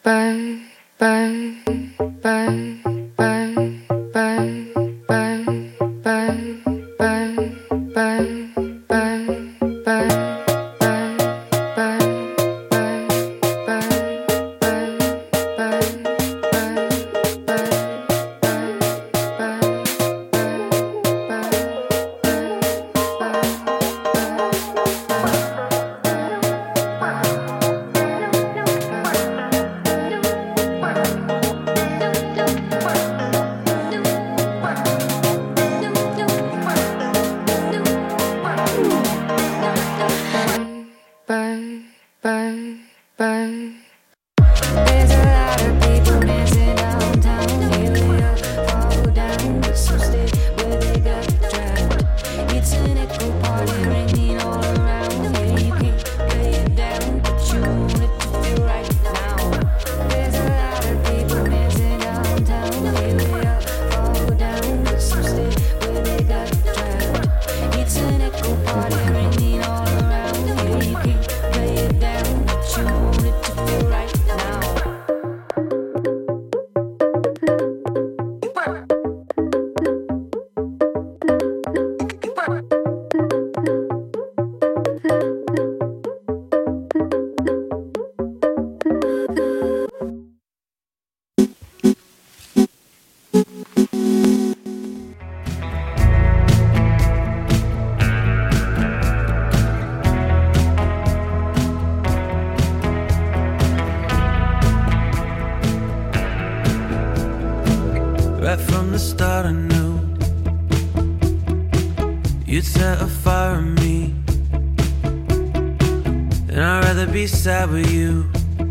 Sad with you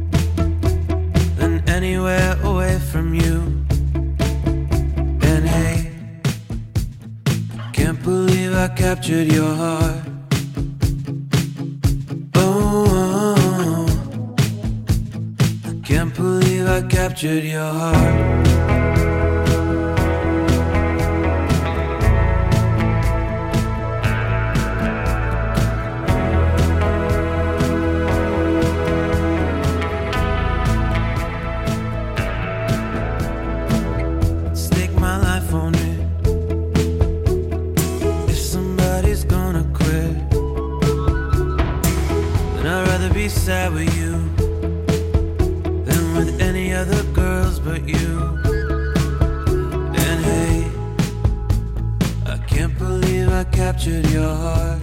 than anywhere away from you. And hey, can't believe I captured your heart. Oh, I can't believe I captured your heart. Sad with you than with any other girls but you. And hey, I can't believe I captured your heart.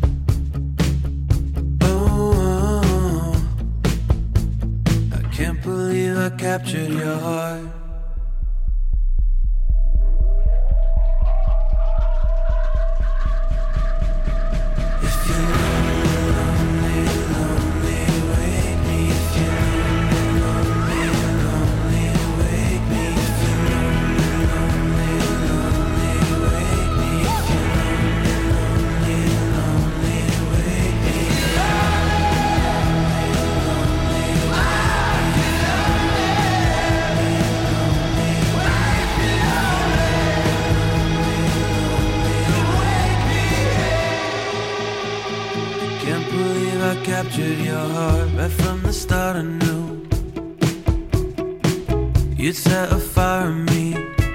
Oh, I can't believe I captured your heart. Captured your heart right from the start. I knew you'd set a fire in me,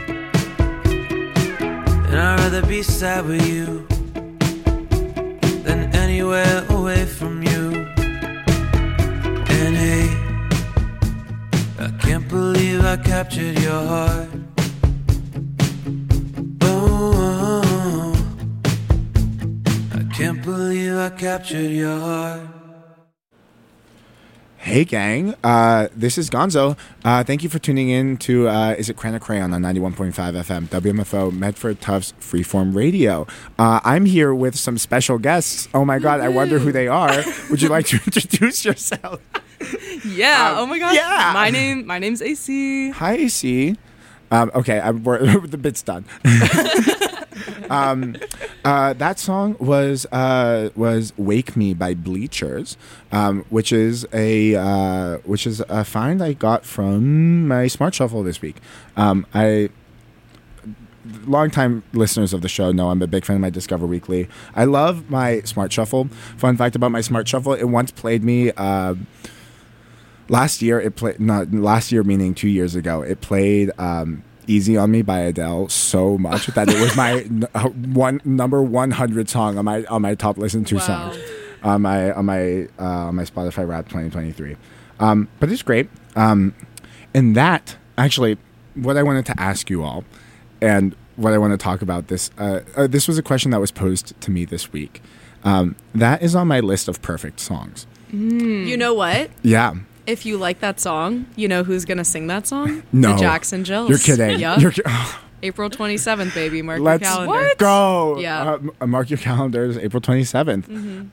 and I'd rather be sad with you than anywhere away from you. And hey, I can't believe I captured your heart. Oh, I can't believe I captured your heart. Hey gang, this is Gonzo. Thank you for tuning in to Is It Cran or Crayon on 91.5 FM, WMFO, Medford Tufts Freeform Radio. I'm here with some special guests. Oh my god, I wonder who they are. Would you like to introduce yourself? Yeah, oh my god. Yeah. My name's AC. Hi AC. Okay, the bit's done. That song was "Wake Me" by Bleachers, which is a find I got from my Smart Shuffle this week. Longtime listeners of the show know I'm a big fan of my Discover Weekly. I love my Smart Shuffle. Fun fact about my Smart Shuffle: it once played me last year it played. Not last year, meaning 2 years ago. It played "Easy on Me" by Adele so much that it was my number 100 song on my top listened to songs on my Spotify Wrapped 2023. But it's great. And that actually, what I wanted to ask you all, and what I want to talk about this was a question that was posed to me this week. That is on my list of perfect songs. You know what? Yeah. If you like that song, you know who's going to sing that song? No. The Jackson Jills. You're kidding. Yep. April 27th, baby. Mark your calendar. Let's go. Yeah. Mark your calendars, April 27th.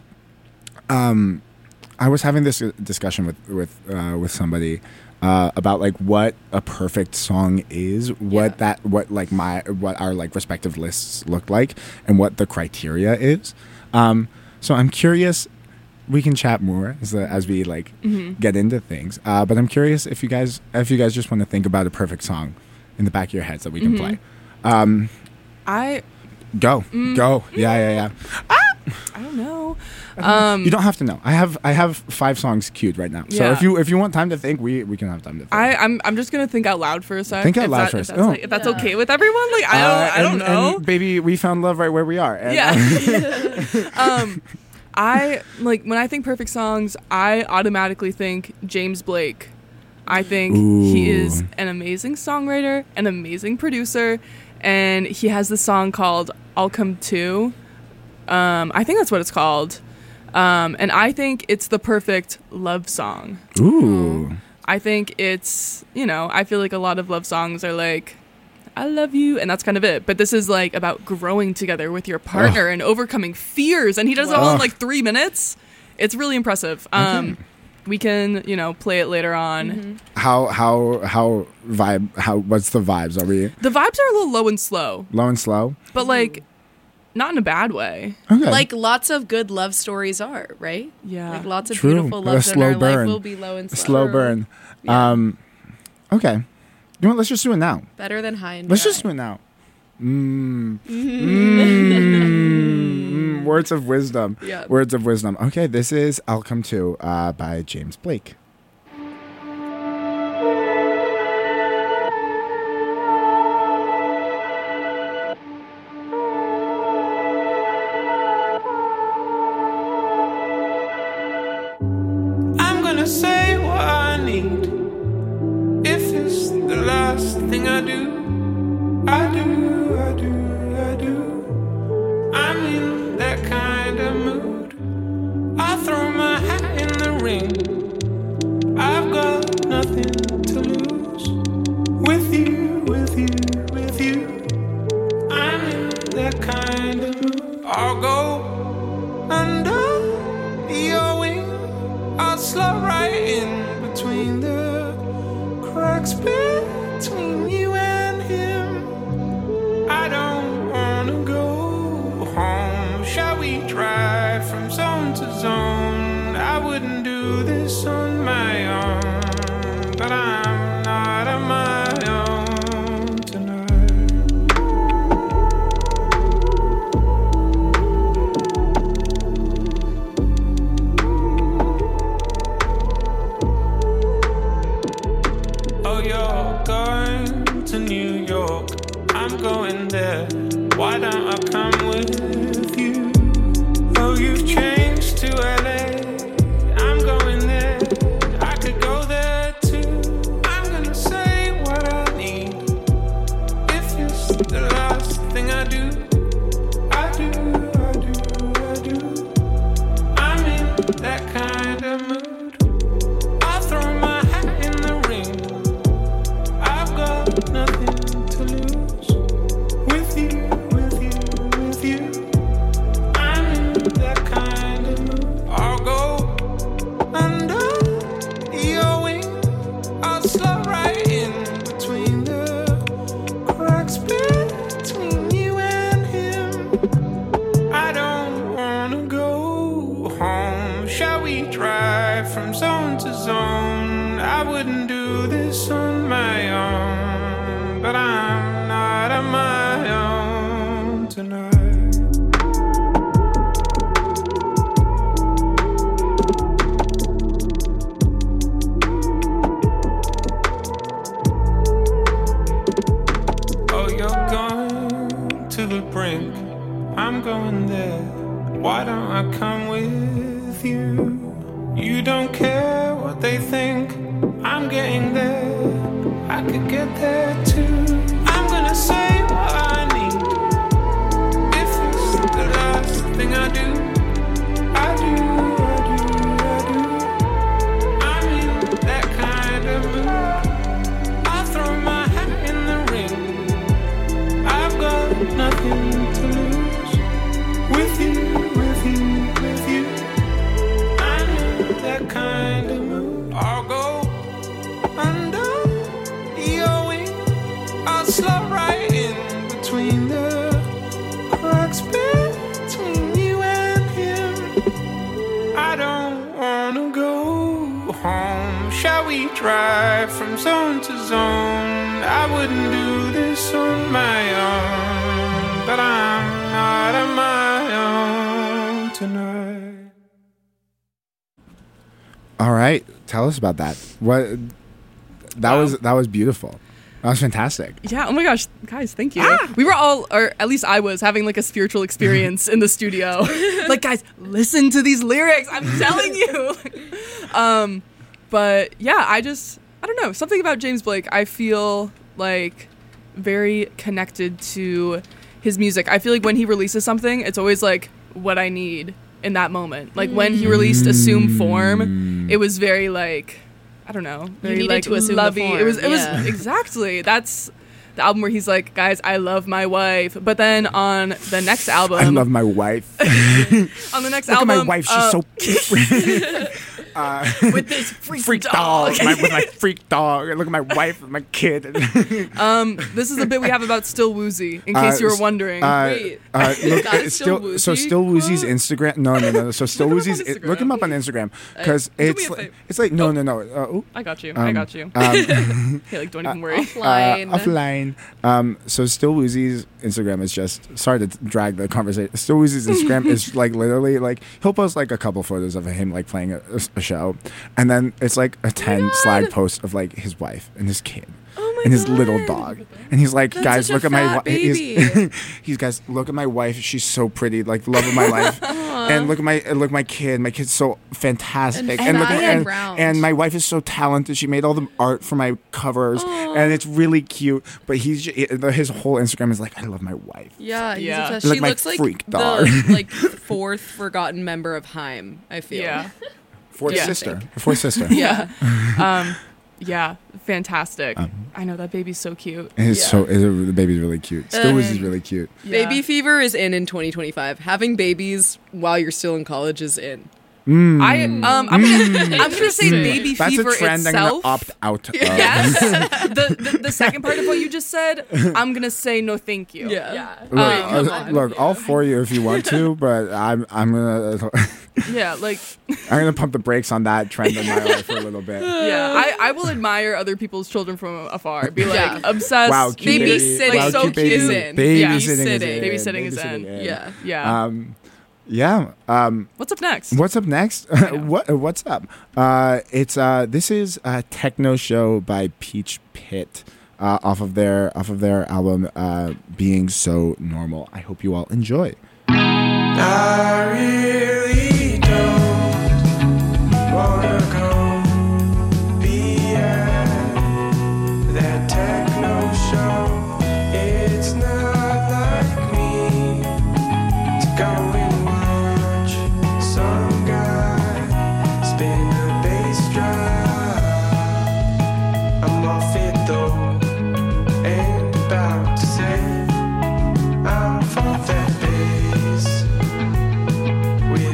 I was having this discussion with somebody about like what a perfect song is, what our like respective lists look like, and what the criteria is. So I'm curious. We can chat more as we like get into things. But I'm curious if you guys just want to think about a perfect song in the back of your heads that we can play. Go. Yeah. I don't know. You don't have to know. I have 5 songs queued right now. So if you want time to think, we can have time to think. I'm just gonna think out loud for a sec. Think out loud first. If that's okay with everyone. Like I don't know. And baby, we found love right where we are. And I like when I think perfect songs, I automatically think James Blake. I think he is an amazing songwriter, an amazing producer, and he has this song called "I'll Come Too." I think that's what it's called. And I think it's the perfect love song. Ooh. I think it's, I feel like a lot of love songs are like, I love you, and that's kind of it. But this is like about growing together with your partner and overcoming fears. And he does it all in like 3 minutes. It's really impressive. We can, play it later on. What's the vibes? The vibes are a little low and slow. Low and slow? But like, not in a bad way. Okay. Like lots of good love stories are, right? Yeah. Like lots of beautiful loves in our life will be low and slow. Slow burn. Yeah. Okay. You know what? Let's just do it now. Better than high and dry. Let's just do it now. Words of wisdom. Yeah. Words of wisdom. Okay, this is "I'll Come To" by James Blake. Say what I need. If it's the last thing I do. I'm in that kind of mood. I throw my hat in the ring. I've got nothing to lose. With you. I'm in that kind of mood. I'll go under your wing. I'll slide right in between the cracks between you and him. I don't wanna go home. Shall we drive from zone to zone? I wouldn't do this on my own, but I'm not on my own tonight. You're going to New York, I'm going there. Why don't I come with you? Oh, you've changed to LA, I'm going there. I could go there too. I'm gonna say what I need. If it's the last thing I do. I'm in that kind of mood. I throw my hat in the ring. Nothing to lose. With you. I'm in that kind of mood. I'll go under your wing. I'll slide right in between the cracks between you and him. I don't wanna go home. Shall we drive from zone to zone? I wouldn't do this on my own, but I'm not on my own tonight. I'm going there. Why don't I come with you? You don't care what they think. I'm getting there. I could get there too. I'm gonna say what I need. If it's the last thing I do, I do. I'm in that kind of mood. I'll throw my hat in the ring. I've got nothing to lose. With you. I'm in that kind of mood. I'll go under your wing. I'll slot right in between the cracks between you and him. I don't wanna go home. Shall we drive from zone to zone? I wouldn't do this on my own, but I'm not on my own tonight. All right, tell us about that. That was beautiful. That was fantastic. Yeah. Oh my gosh, guys, thank you. We were all, or at least I was, having like a spiritual experience in the studio. Like, guys, listen to these lyrics. I'm telling you. But yeah, I don't know, something about James Blake. I feel like very connected to his music. I feel like when he releases something, it's always like what I need in that moment. Like when he released Assume Form, it was very like, I don't know, very you needed like to assume lovey. The form. It was exactly. That's the album where he's like, guys, I love my wife. But then on the next album, I love my wife. On the next Look album, at my wife, she's so cute. with this freak dog. With my freak dog. Look at my wife with my kid. This is a bit we have about Still Woozy, in case you were wondering. Wait. Look, That is Still Woozy? So Still Woozy's Instagram. No. So Still Look him up Woozy's. on Instagram. Look him up on Instagram because Do me it's a like, favor. it's like no. Ooh. I got you. Um, Hey, like, don't even worry. Offline. Offline. So Still Woozy's Instagram is just, sorry to drag the conversation. Still Woozy's Instagram is like literally like he'll post like a couple photos of him like playing a show, and then it's like a 10 slag post of like his wife and his kid. And his little dog, and he's like, That's guys, such a look at my fat baby. he's guys, look at my wife. She's so pretty, like the love of my life. And look at my kid. My kid's so fantastic. And look fat at and round. and my wife is so talented. She made all the art for my covers, and it's really cute. But his whole Instagram is like, I love my wife. Yeah, he's Yeah. obsessed. Like She my looks like freak dog. the like fourth forgotten member of Haim, I feel. Yeah. Fourth Yeah. sister. Fourth sister. Yeah. Yeah, fantastic. I know that baby's so cute. And the baby's really cute. Still Woozy's really cute. Yeah. Baby fever is in 2025. Having babies while you're still in college is in. I'm gonna say baby That's fever a trend itself. I'm gonna opt out of. Yes. the second part of what you just said, I'm gonna say no, thank you. Yeah. Look, all for you if you want to, but I'm gonna Yeah, like I'm gonna pump the brakes on that trend in my life for a little bit. yeah, I will admire other people's children from afar. Be like Yeah. obsessed. Wow, cute baby baby. like Wow, so cute cute. baby. in. Babysitting is Babysitting. in. Babysitting is in. Yeah. Yeah. Yeah. What's up next? What's up next? What's up? This is a techno show by Peach Pit, off of their album Being So Normal. I hope you all enjoy. I really don't wanna go be at that techno show. It's not like me to go and watch some guy spin a bass drum. I'm off it though, and about to say I'm for that bass. With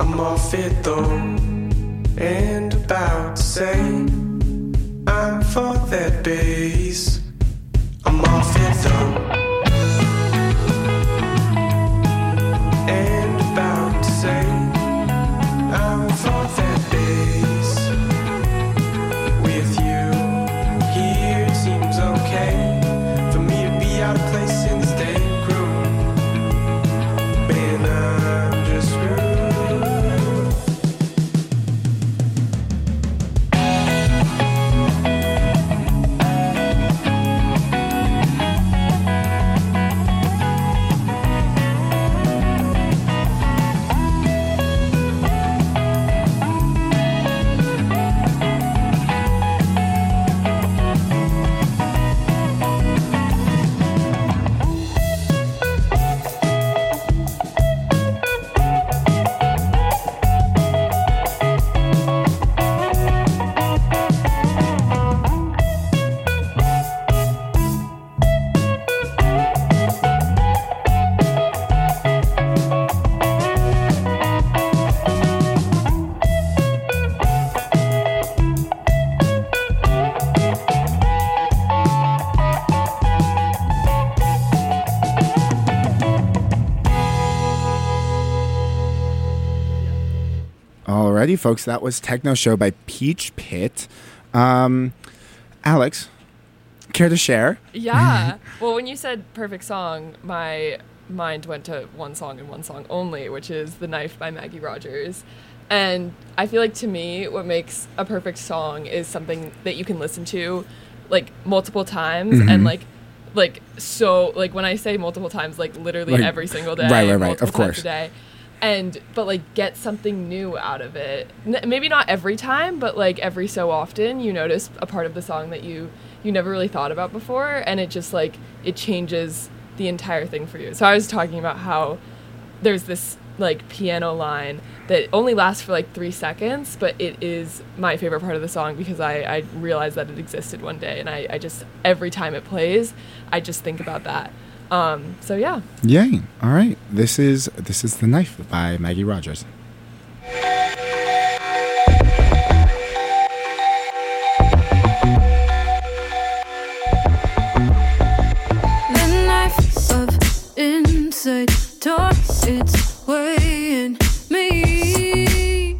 I'm all fit though, and about to say I'm for that bass. I'm all fit though, and about to say I'm for that bass. With you here, it seems okay for me to be out of place in this day room. Man, I'm just screwed. Alrighty, folks, that was Techno Show by Peach Pit. Alex, care to share? Yeah. Well, when you said perfect song, my mind went to one song and one song only, which is The Knife by Maggie Rogers. And I feel like, to me, what makes a perfect song is something that you can listen to like multiple times and like so like when I say multiple times, like literally Like, every single day, right, multiple of course. times a day. But like get something new out of it. Maybe not every time, but like every so often you notice a part of the song that you never really thought about before, and it just like it changes the entire thing for you. So I was talking about how there's this like piano line that only lasts for like 3 seconds, but it is my favorite part of the song because I realized that it existed one day, and I just every time it plays I just think about that. So yeah. Yay. All right. This is The Knife by Maggie Rogers. The knife of insight tore its way in me.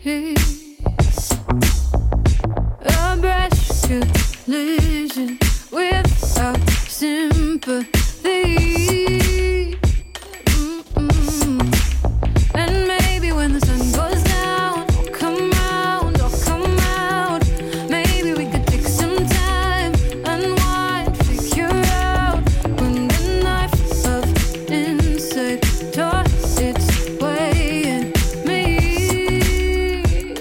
A brash collision without sympathy. And maybe when the sun goes down, I'll come out. Maybe we could take some time, unwind, figure out when the knife of insight tore its way in me.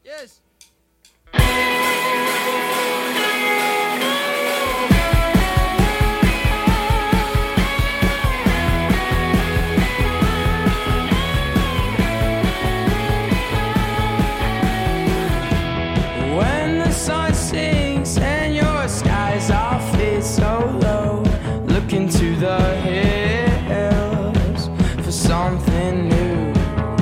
Yes. When the sun sinks and your skies all fade so low, look into the hills for something new.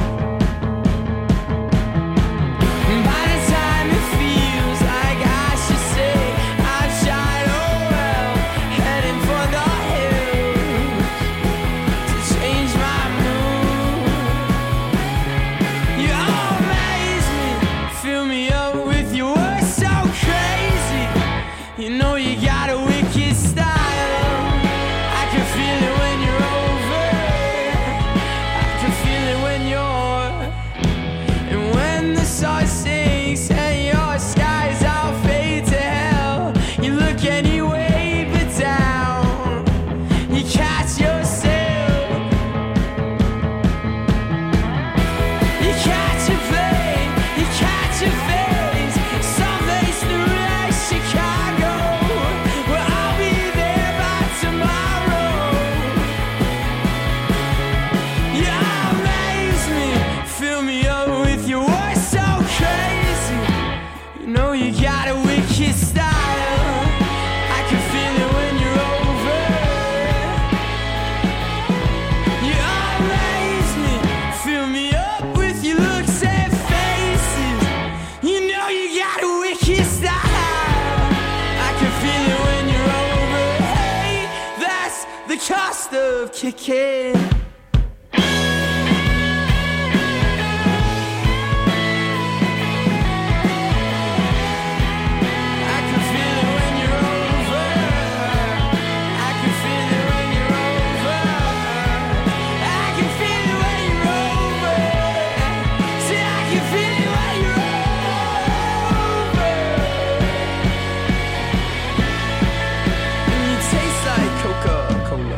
By the time it feels like I should say I've tried, oh well, heading for the hills to change my mood. You amaze me, fill me up with your words so crazy. You know you got a wicked style. I can feel it when you're over. I can feel it when you're. And when the sun sinks and your skies all fade to hell, you look anyway but down. You catch yourself. You catch a plane, you catch a face, someplace new like Chicago, where I'll be there by tomorrow. You amaze me, fill me up with your words so crazy. You know you got a wicked style. I can feel it when you're over. You amaze me, fill me up with your looks and faces. You know you got a wicked style. I can feel it when you're over. Hey, that's the cost of kicking. I can feel it when you're over. I can feel it when you're over. I can feel it when you're over. See, I can feel it when you're over. And you taste like Coca-Cola.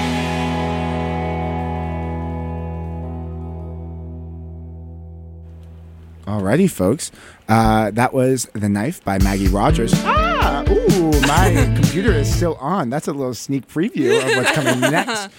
Alrighty, folks. That was The Knife by Maggie Rogers. Ooh, my computer is still on. That's a little sneak preview of what's coming next.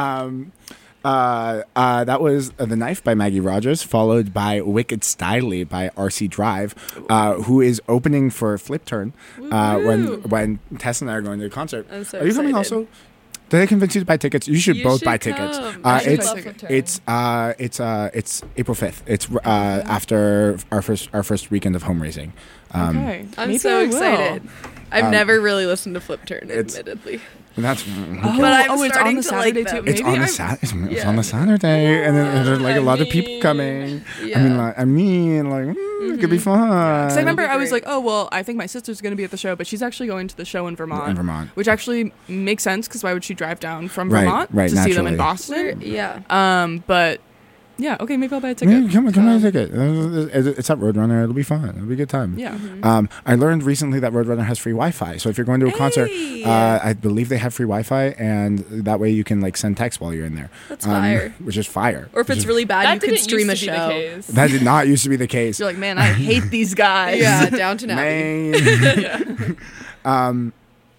That was The Knife by Maggie Rogers, followed by Wicked Styly by RC Drive, who is opening for Flip Turn when Tess and I are going to the concert. I'm so are you coming excited. also? Did I convince you to buy tickets? You should You both should buy tickets. come. I should It's buy tickets. it's April 5th. It's after our first weekend of home raising. Okay. I'm Maybe so I will. excited. I've never really listened to Flip Turn, it's- admittedly. And that's But I'm it's starting on the to like Saturday them. too. it's Maybe on the it's on the Saturday, and then there's like a lot of people coming. Yeah. I mean, it could be fun. Because I remember That'd be I was great. like, oh, well, I think my sister's going to be at the show, but she's actually going to the show in Vermont. In Vermont. Which actually makes sense because why would she drive down from Right, Vermont right, to see them in naturally. Boston? Yeah. But yeah, okay, maybe I'll buy a ticket. Come on, a ticket. It's at Roadrunner. It'll be fun. It'll be a good time. Yeah. I learned recently that Roadrunner has free Wi-Fi. So if you're going to a concert, I believe they have free Wi-Fi, and that way you can like send text while you're in there. That's fire. Which is fire. Or if Which it's is- really bad, That you could didn't stream a used to be the show. case. that did not used to be the case. You're like, man, I hate these guys. Yeah, Downton Abbey. Man.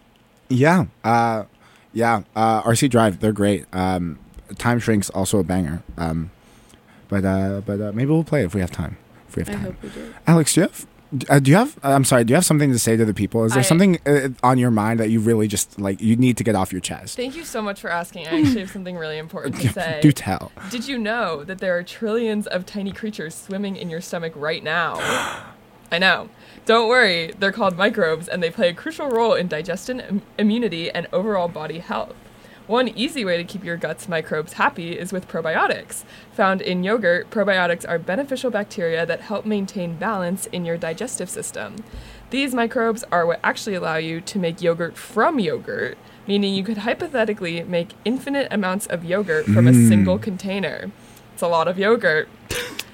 RC Drive, they're great. Time Shrink's also a banger. But maybe we'll play if we have time. If we have I time. hope we do. Alex, do you have I'm sorry, do you have something to say to the people? Is there something on your mind that you really just like you need to get off your chest? Thank you so much for asking. I actually have something really important to say. Do tell. Did you know that there are trillions of tiny creatures swimming in your stomach right now? I know. Don't worry, they're called microbes and they play a crucial role in digestion, immunity, and overall body health. One easy way to keep your gut's microbes happy is with probiotics. Found in yogurt, probiotics are beneficial bacteria that help maintain balance in your digestive system. These microbes are what actually allow you to make yogurt from yogurt, meaning you could hypothetically make infinite amounts of yogurt from a single container. It's a lot of yogurt.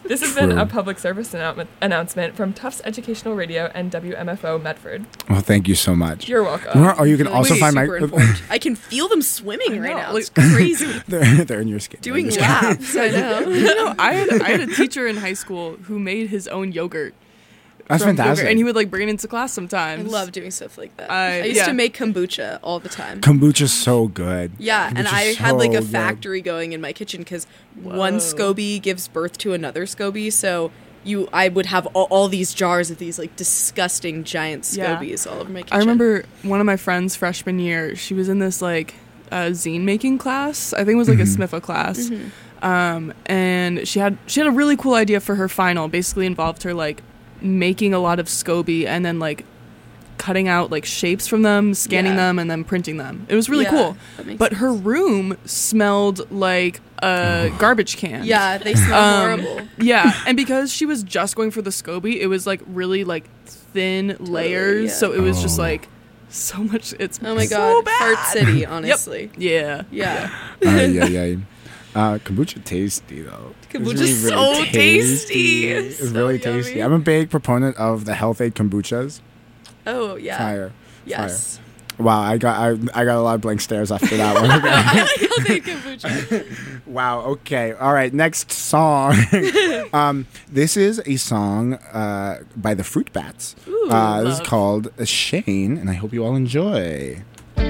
This has been True. a public service announcement from Tufts Educational Radio and WMFO Medford. Well, thank you so much. You're welcome. Or you can Feeling also find my. super informed. I can feel them swimming right know, now. like- It's crazy. they're in your skin. Doing They're in your skin. laps. I know. You know, I had a teacher in high school who made his own yogurt. That's from fantastic. yogurt, and he would like bring it into class I sometimes. love doing stuff like that. I- I used yeah. to make kombucha all the time. Kombucha's so good. Yeah, and Kombucha's I had like so a good. factory going in my kitchen because one Whoa. SCOBY gives birth to another SCOBY. So I would have all these jars of these like disgusting giant Yeah. SCOBYs all over my kitchen. I remember one of my friends freshman year. She was in this like zine making class. I think it was like a SMIFA class. And she had a really cool idea for her final. Basically involved her like making a lot of SCOBY and then like cutting out like shapes from them, scanning Yeah. them, and then printing them. It was really Yeah, cool. that makes But sense. her room smelled like a garbage can. Yeah, they smell horrible. Yeah, and because she was just going for the SCOBY, it was like really like thin layers. yeah. So it was just Oh. like so much. It's Oh my so god, bad. Fart City, honestly. Yeah. Yeah. Yeah. Kombucha tasty though. It's Kombucha's so tasty. It's So really yummy. tasty. I'm a big proponent of the Health Aid kombuchas. Oh yeah. Fire. Yes. Wow, I got a lot of blank stares after that one. I like how they kombucha. Wow. Okay. All right. Next song. This is a song by the Fruit Bats. This is love. called Shane, and I hope you all enjoy.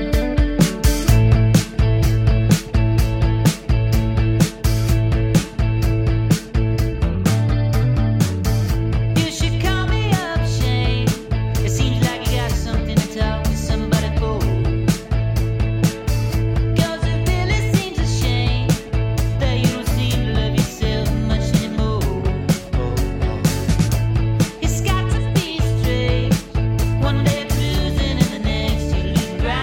You should call me up, Shane. It seems like you got something to talk to somebody for. 'Cause it really seems a shame that you don't seem to love yourself much anymore. It's got to be straight. One day cruising and the next you lose ground.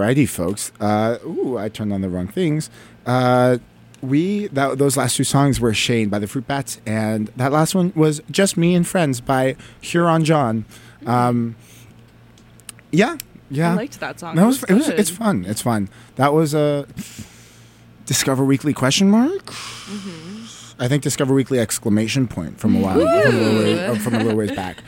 Alrighty, folks. I turned on the wrong things. Those last two songs were Shane by the Fruit Bats, and that last one was Just Me and Friends by Huron John. Yeah. I liked that song. It's good. fun. It's fun. That was a Discover Weekly question mark. Mm-hmm. I think Discover Weekly exclamation point from a while from a little ways back.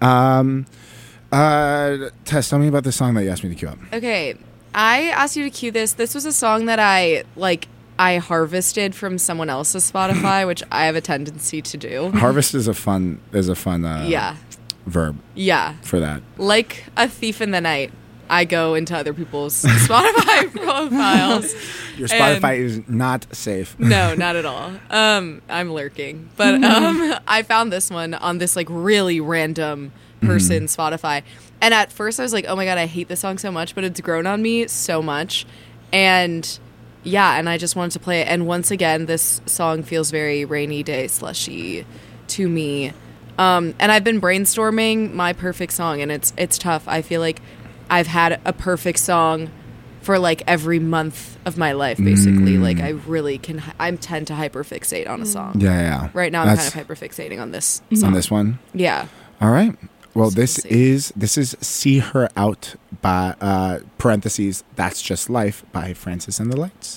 Tess, tell me about the song that you asked me to cue up. Okay, I asked you to cue this. This was a song that I harvested from someone else's Spotify, which I have a tendency to do. Harvest is a fun verb. Yeah. For that. Like a thief in the night, I go into other people's Spotify profiles. Your Spotify is not safe. No, not at all. I'm lurking. But I found this one on this like really random person's Spotify. And at first I was like, oh my God, I hate this song so much, but it's grown on me so much. And yeah, and I just wanted to play it. And once again, this song feels very rainy day slushy to me. And I've been brainstorming my perfect song, and it's tough. I feel like I've had a perfect song for like every month of my life, basically. Like I really I tend to hyperfixate on a song. Yeah. Right now, I'm kind of hyperfixating on this song. On this one? Yeah. All right. Well, So this is See Her Out by parentheses That's Just Life by Francis and the Lights.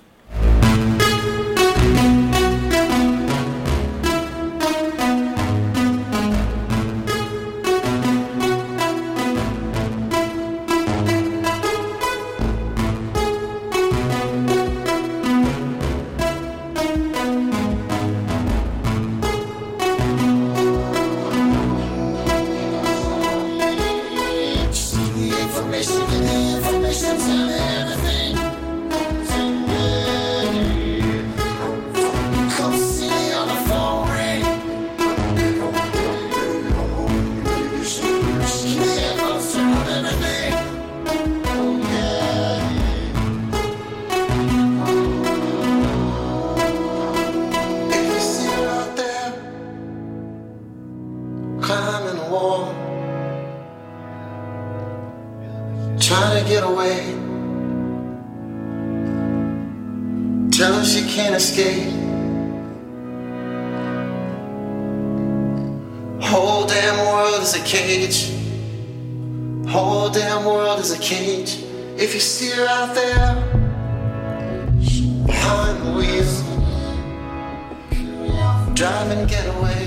Climbing a wall, trying to get away. Tell her she can't escape. Whole damn world is a cage. Whole damn world is a cage. If you see her out there behind the wheel, drive and get away.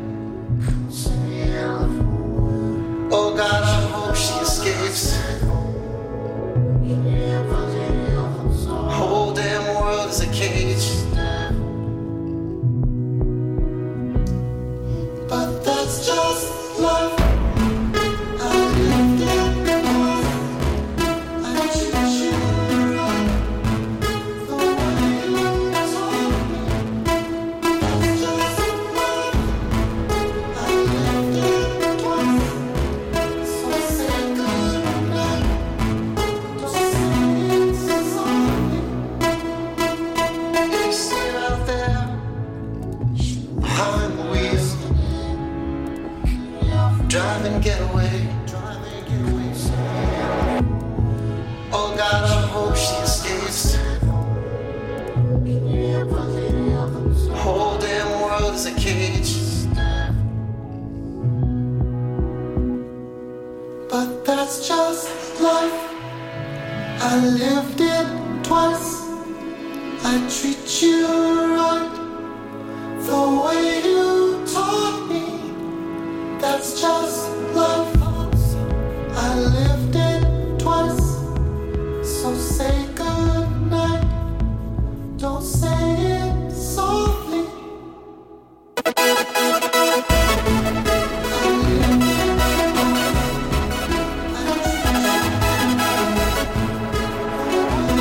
Oh God, I hope she escapes. Whole damn world is a cage. But that's just life. I lived it once. I treat you right the way you told me. That's just life. I lived it twice. So say goodnight. Don't say it's sorry. If you see her out there behind the wheel, drive and get away. Oh God, I hope she escapes. Whole damn world is a cage. But that's just life. I lived it twice. I treat you right the way you taught me. That's just life. I lived it twice. So say goodnight. Don't say it softly. I lived it twice. I treat you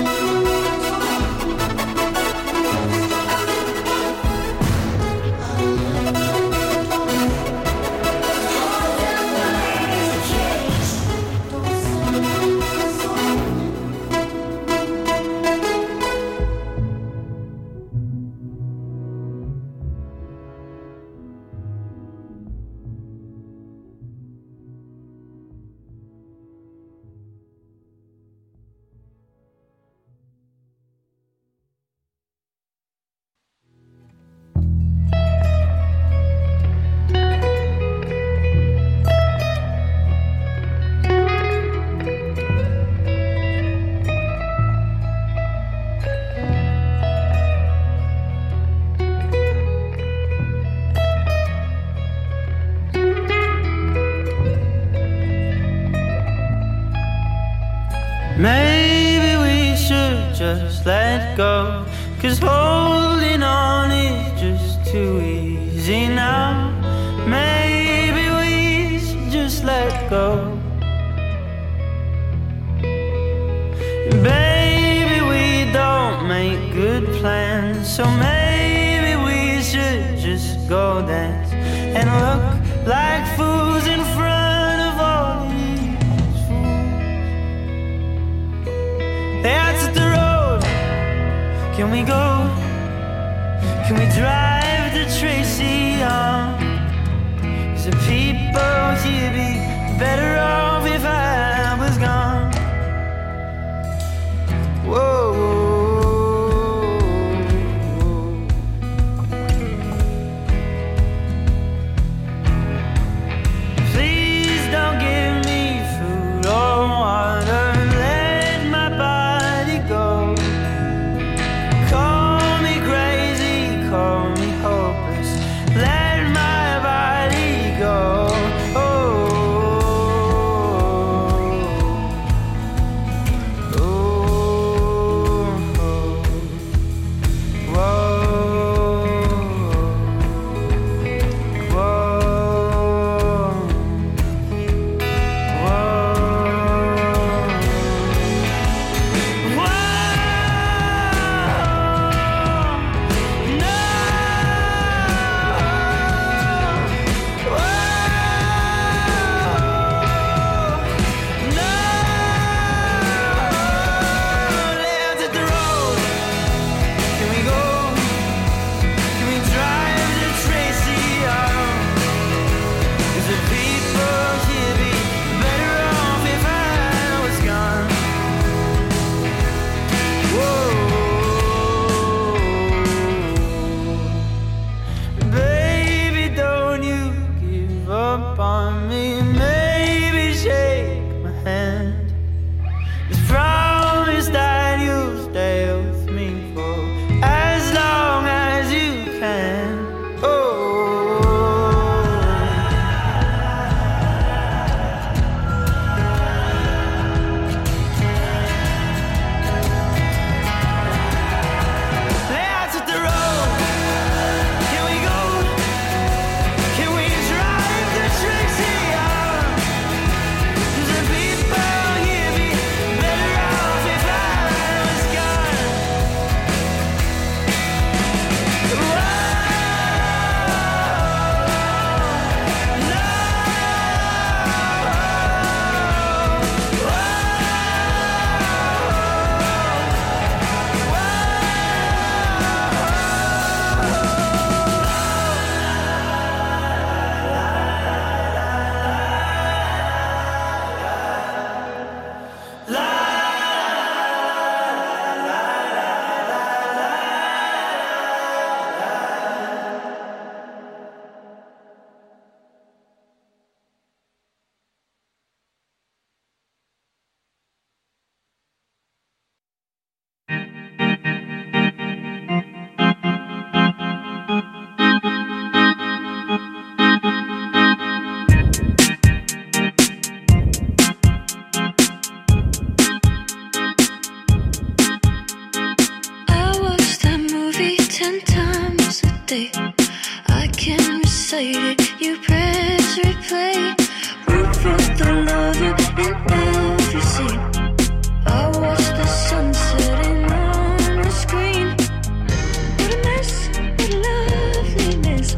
Maybe we should just let go, 'cause holding on is just too easy now. Maybe we should just let go. Baby, we don't make good plans, so maybe we should just go dance and look like fools in front of all these fools. That's the road. Can we go? Can we drive to Tracy on? 'Cause the people here be better off if I was gone. Whoa. Please don't give me food or water. Let my body go. Call me crazy, call me hopeless. Let my body go. I can recite it. You press replay. Root for the lover in every scene. I watch the sun setting on the screen. What a mess, what loveliness.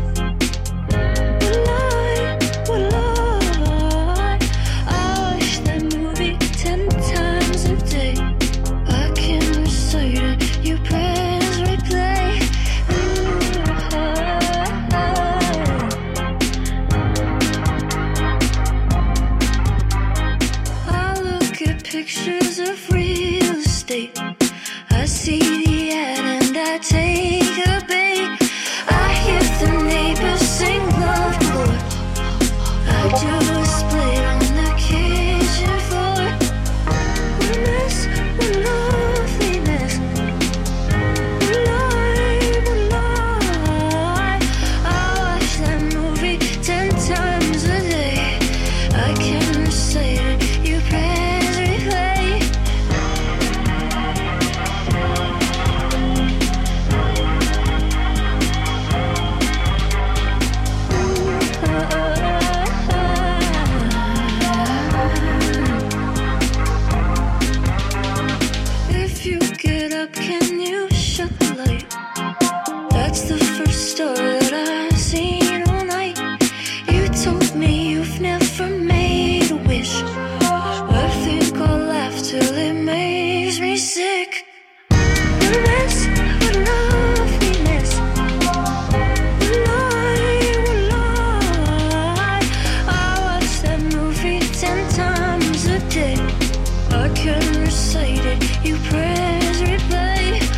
What lie, what lie. I watch that movie 10 times a day. I can recite it. You press replay. story that I've seen all night. You told me you've never made a wish. I think I'll laugh till it makes me sick. Unless what love we miss. I watch that movie 10 times a day. I can recite it, you press replay.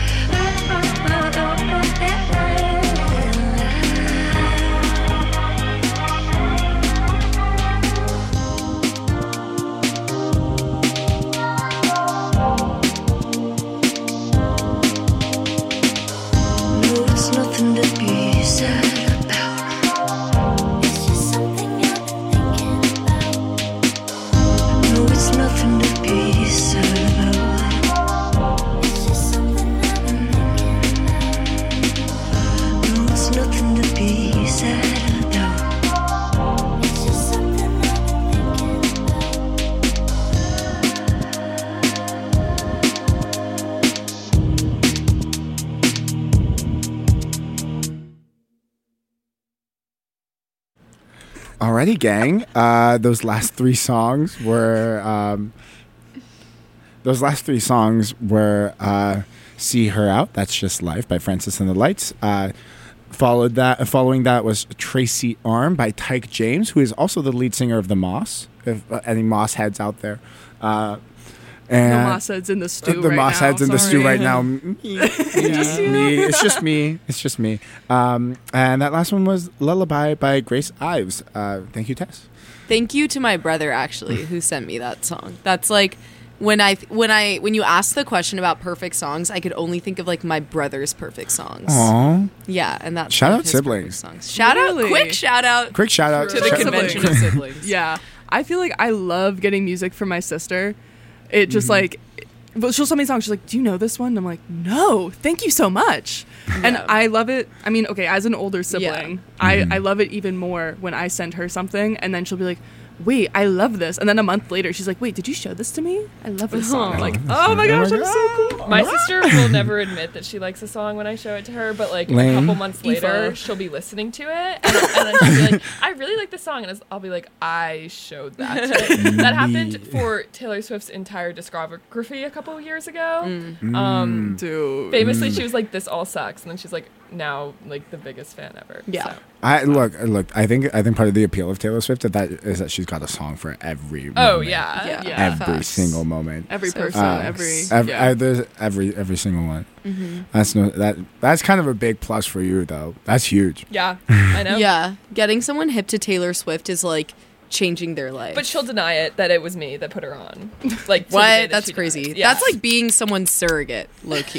No, it's nothing to be sad about. It's just something I've been thinking about. No, it's nothing to be sad about. It's just something I've been thinking about. No, it's nothing to be sad about. It's just something I've been thinking about. Alrighty, gang. Those last three songs were "See Her Out." That's Just Life by Francis and the Lights. Following that was "Tracy Arm" by Tyke James, who is also the lead singer of the Moss. If any Moss heads out there, and The Moss heads in the stew. the right Moss now. heads in the stew Sorry. right now. Me. It's just me. It's just me. And that last one was "Lullaby" by Grace Ives. Thank you, Tess. Thank you to my brother actually who sent me that song. That's like when you asked the question about perfect songs, I could only think of like my brother's perfect songs. Aww. Yeah, and that's Shout one out of his siblings. perfect songs. Shout Really? out, quick shout out Quick shout out to the Shout- convention of siblings. Yeah, I feel like I love getting music from my sister. It just like, well, she'll send me songs. She's like, "Do you know this one?" And I'm like, "No, thank you so much." And I love it. I mean, okay, as an older sibling, I love it even more when I send her something, and then she'll be like, "Wait, I love this." And then a month later, she's like, "Wait, did you show this to me? I love this song." I'm like, "Oh my gosh, I'm so cool." My sister will never admit that she likes a song when I show it to her, but like Lame. a couple months later, she'll be listening to it, and then she'll be like, "I really like this song," and I'll be like, "I showed that." To her." That happened for Taylor Swift's entire discography a couple years ago. Dude. Famously, she was like, "This all sucks," and then she's like, now like the biggest fan ever. Yeah. So. I look. I think part of the appeal of Taylor Swift is that she's got a song for every. Oh moment. yeah, Yeah. Every Facts. single moment. Every So person, facts. every Every single one. That's kind of a big plus for you though. That's huge. Yeah, I know. Yeah, getting someone hip to Taylor Swift is like changing their life. But she'll deny it that it was me that put her on. Like to the day what? that That's she crazy. denies. Yeah. That's like being someone's surrogate, low key.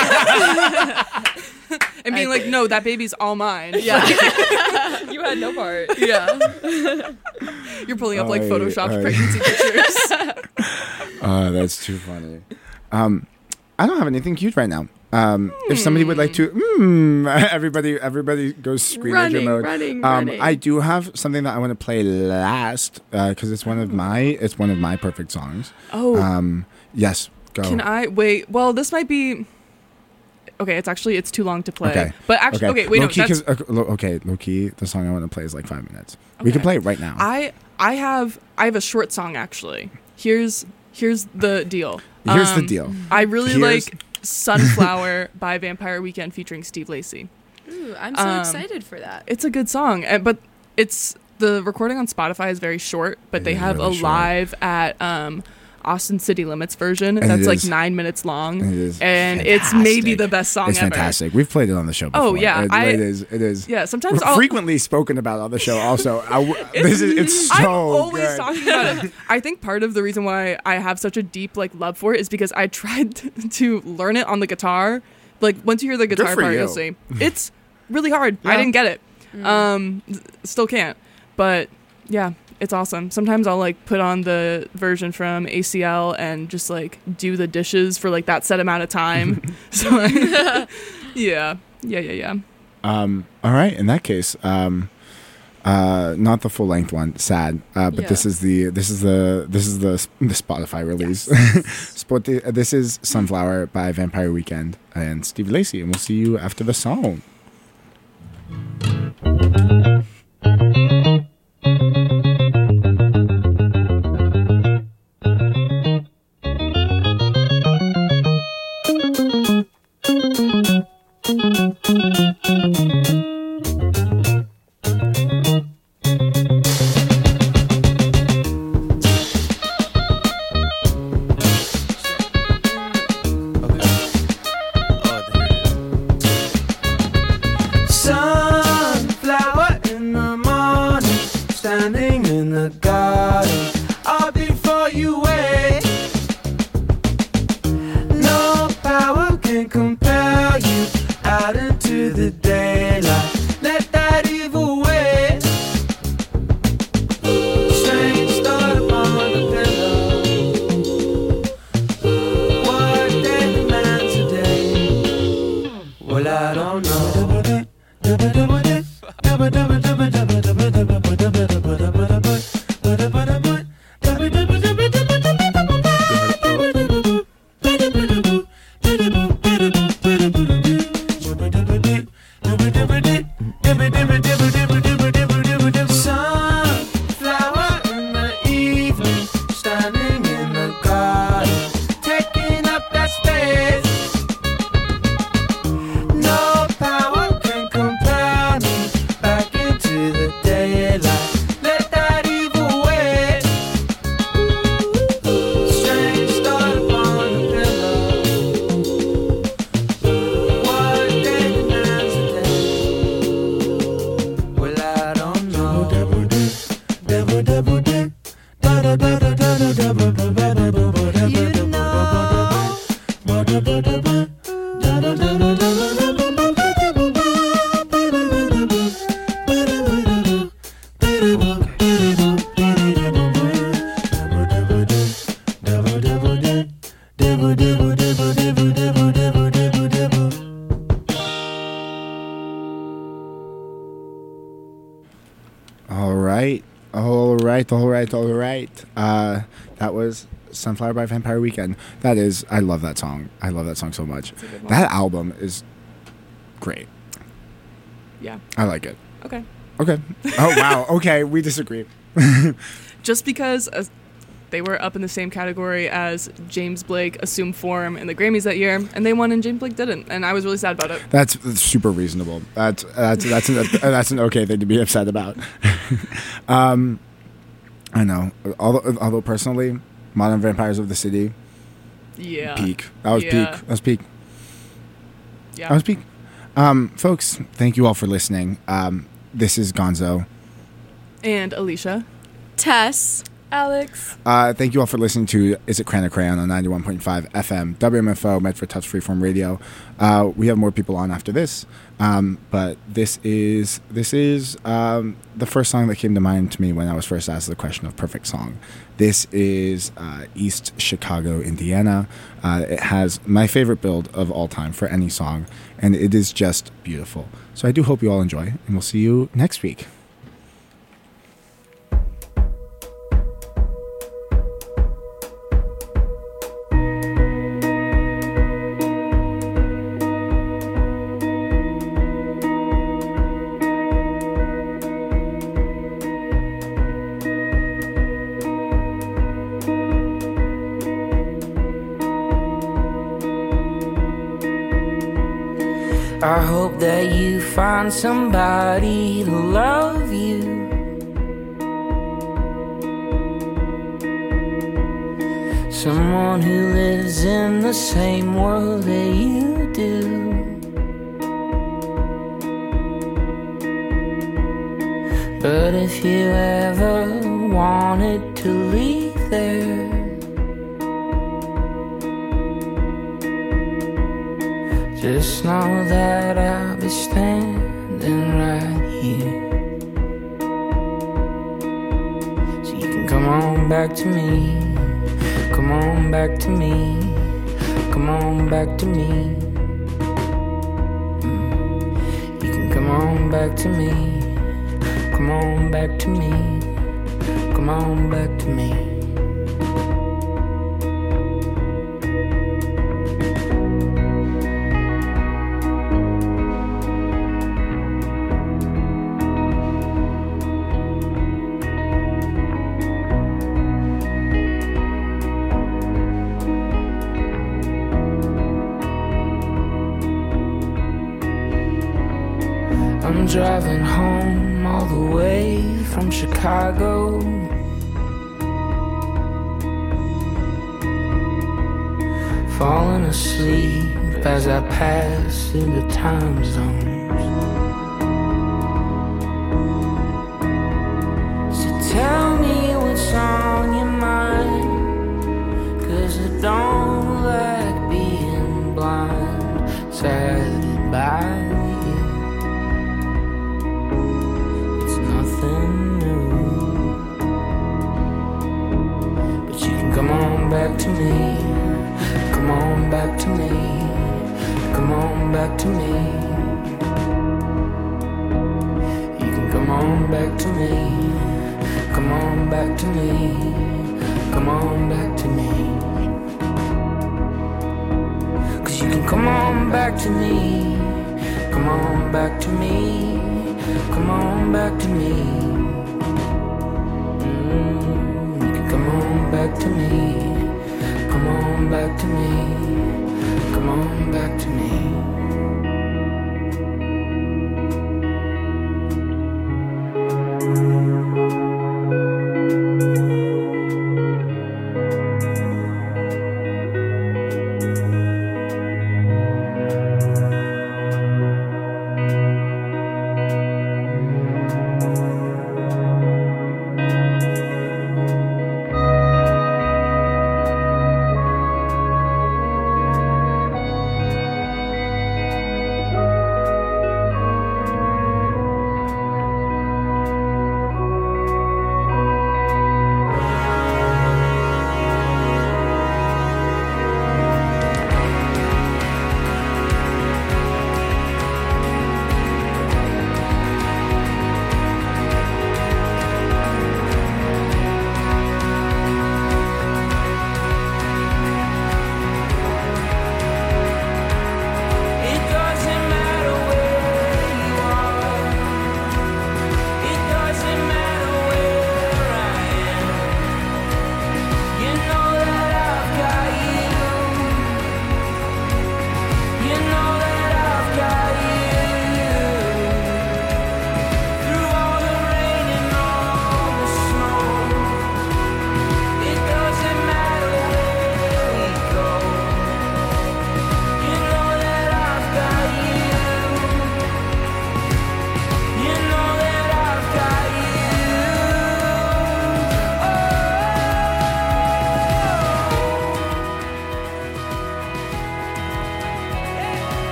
and being like, "No, that baby's all mine." Yeah. You had no part. Yeah. You're pulling up like Aye, photoshopped aye. pregnancy pictures. That's too funny. I don't have anything cute right now. If somebody would like to, everybody goes screenager mode. running. I do have something that I want to play last because it's one of my perfect songs. Oh, Yes, go. can I wait? Well, this might be. Okay, it's too long to play. Okay. But actually, okay, wait, no, Low-key, that's, 'cause, low key, the song I want to play is like 5 minutes. We can Okay. play it right now. I have a short song actually. Here's the deal. Here's the deal. I really Here's- like "Sunflower" by Vampire Weekend featuring Steve Lacy. Ooh, I'm so excited for that. It's a good song, but the recording on Spotify is very short. But It they is have really a short. live at Austin City Limits version And that's it like is- 9 minutes long, It is and it's maybe fantastic. the best song It's ever. fantastic. We've played it on the show before. Oh, yeah, It is. Yeah, sometimes I'll Frequently spoken about on the show. Also, it's so I'm always good. talking about it. I think part of the reason why I have such a deep like love for it is because I tried to learn it on the guitar. Like once you hear the guitar for part, you. you'll see it's really hard. I Yeah. didn't get it. Still can't. But yeah, it's awesome. Sometimes I'll like put on the version from ACL and just like do the dishes for like that set amount of time. So yeah. All right. In that case, not the full length one. Sad. But Yeah. this is the Spotify release. This is "Sunflower" by Vampire Weekend and Steve Lacy, and we'll see you after the song. in the garden, or before you wake. No power can compel you out into the daylight. Let that evil wait. Strange thought upon the pillow. What day demands today? Well, I don't know. Sunflower in the evening, standing in the garden, taking up that space. No power can compel me back into the daylight. Let that evil wait. Strange thought upon the pillow. What day demands today? Well, I don't know. All right. That was Sunflower by Vampire Weekend. That is, I love that song. I love that song so much. It's a good one. That album is great. Yeah. I like it. Okay. Okay. Oh, wow. Okay, we disagree. Just because they were up in the same category as James Blake, Assume Form in the Grammys that year, and they won and James Blake didn't, and I was really sad about it. That's super reasonable. That's an okay thing to be upset about. I know. Although personally, Modern Vampires of the City, Yeah. peak. That was Yeah. peak. That was peak. Yeah. That was peak. Folks, thank you all for listening. This is Gonzo. And Alicia. Tess. Alex. Thank you all for listening to Is It Crayon Crayon on 91.5 FM, WMFO, Medford Touch Freeform Radio. We have more people on after this, but this is the first song that came to mind to me when I was first asked the question of perfect song. This is East Chicago, Indiana. It has my favorite build of all time for any song, and it is just beautiful. So I do hope you all enjoy, and we'll see you next week. I hope that you find somebody to love you. Someone who lives in the same world that you do. But if you ever wanted to leave there, just know that I'll be standing right here. So you can come on back to me. Come on back to me. Come on back to me. You can come on back to me. Come on back to me. Come on back to me. I'm driving home all the way from Chicago. Falling asleep as I pass through the time zones. So tell me on back to me. Come on back to me. Come on back to me. 'Cause you can come on back to me. Come on back to me. Come on back to me. You can come on back to me. Come on back to me. Come on back to me.